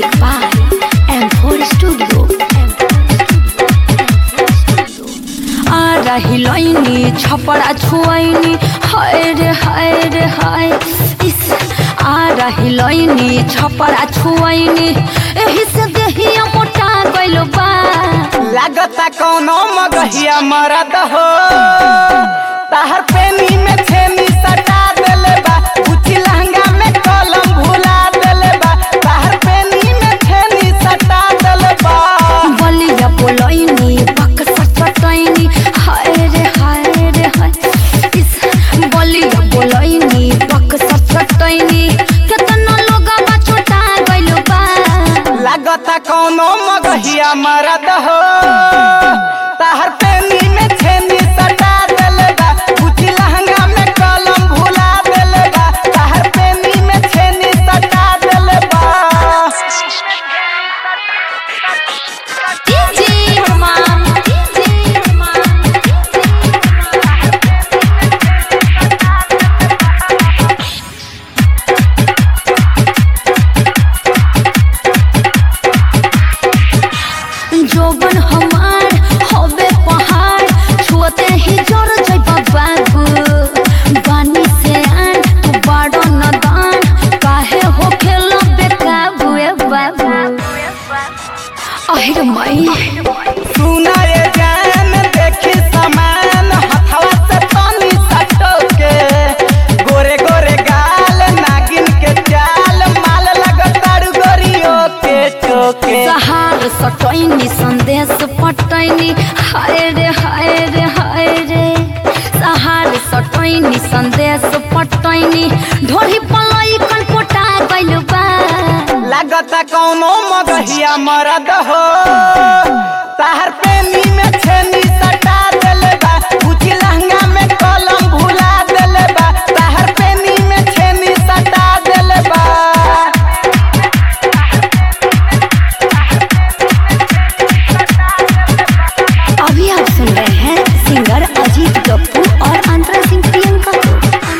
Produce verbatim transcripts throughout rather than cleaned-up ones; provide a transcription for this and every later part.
by M four Studio. आ रही लाइनी छपड़ा छुआइनी हाय रे हाय रे हाय इस आ रही लाइनी छपड़ा छुआइनी एही से देहिया मोटा गइलो बा लागता कोनो मगहिया मरद हो ताहर पेनी में छेनी सटा देले बा उची लहंगा में कलम भुला देले बा ताहर पेनी में छेनी सटा देले बा बलिया बोलैनी पक सटटैनी हाय रे हाय रे हाय इस बलिया बोलैनी पक सटटैनी केतना लोगवा छोटा गइलो बा लागता कोनो मगहिया मरद हो ताहर पेनी में छेनी सटा देले बा उची लहंगा में कलम भुला देले बा ताहर पेनी में छेनी सटा देले बा डीजे हमाम डीजे हमाम जोबन हमार होबे पहाड़ छुअते ही जोर जइबा बाबू बानी से आन तू बड़ो नदान काहे हो खेलो बेकाबू ए बाबू अहिर मई सुना ये जान देखी समान हथवा से पानी सटो के गोरे गोरे गाल नागिन के चाल माल लगतारू गोरियो के टोके सहार सटैनी संदेश पटैनी हाय रे हाय रे हाय रे सहार सटैनी संदेश पटैनी ढोरी पलई कन पोटा गइल बा लगता कौनो मगहिया मरद हो ताहर पेनी में छेनी सटा देले बा उची लहंगा में कलम भुला देले बा ताहर पेनी में छेनी सटा देले बा अभी आप सुन रहे हैं सिंगर अजीत गप्पू और अंतरा सिंह प्रियंका को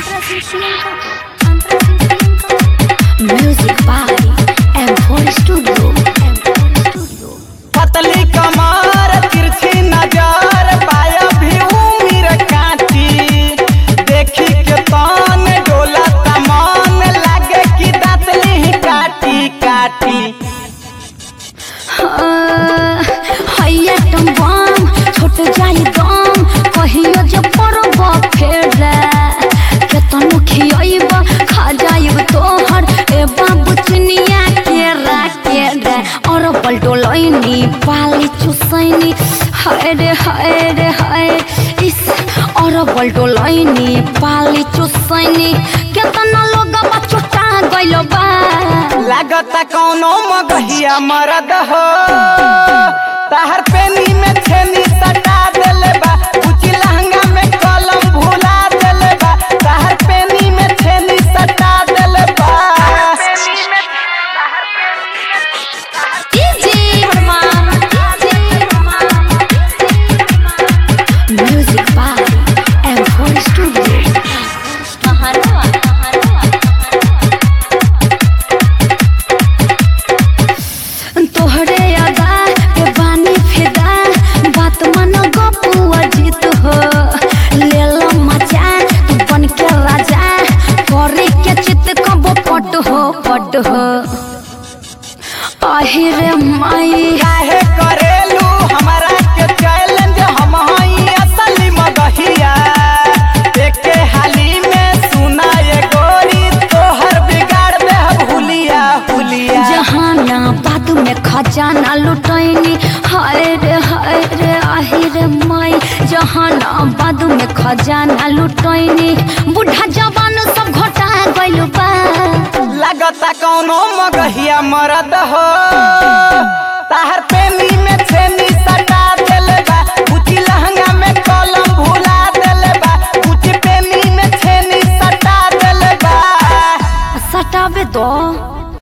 music by M four studio पतली कमर तिरछी नजर पाया भी उम्र काटी देखी के तान डोला तमान लागे कि दातली ही काटी काटी हैया टम्बाम छोट जाई दाम कहियो जे परब फेर केतनो खियब खा जाइब तोहर ए बाबू चिनिया केरा केरा और बल्डोलैनी पाली चुसैनी हाय रे हाय रे हाय इस और बल्डोलैनी पाली चुसैनी केतना लोगवा छोटा गइल बा लागता कौनो मगहिया मरद हो ताहर पेनी में छेनी सटा देले बा उची लहंगा में कलम भुला देले बा ताहर पेनी में छेनी सटा देले बा DJ Hamam DJ Hamam music by M four studio महानवा तोहरे अदा के बानी फिदा बात मन गप्पू अजीत हो ले लो मजा तू बन के राजा करे के चित कबो पट हो पट हो आहिरे माई काहे करेलू हमरा के चैलेंज हम हई असली मगहिया एके हाली में सुना ये गोरी तोहर बिगाड़ दे हुलिया हुलिया जहाना बाद में खजाना लुटैनी हाय रे हाय रे आहिरे माई जहाना बाद में खजाना लुटैनी बूढ़ा जवान सब घोटा गइल बा लगता कौनो मगहिया मरद हो ताहर पेनी में छेनी सटा देले बा उची लहंगा में कलम भुला देले बा उची पेनी में छेनी सटा देले बा सटावे दो।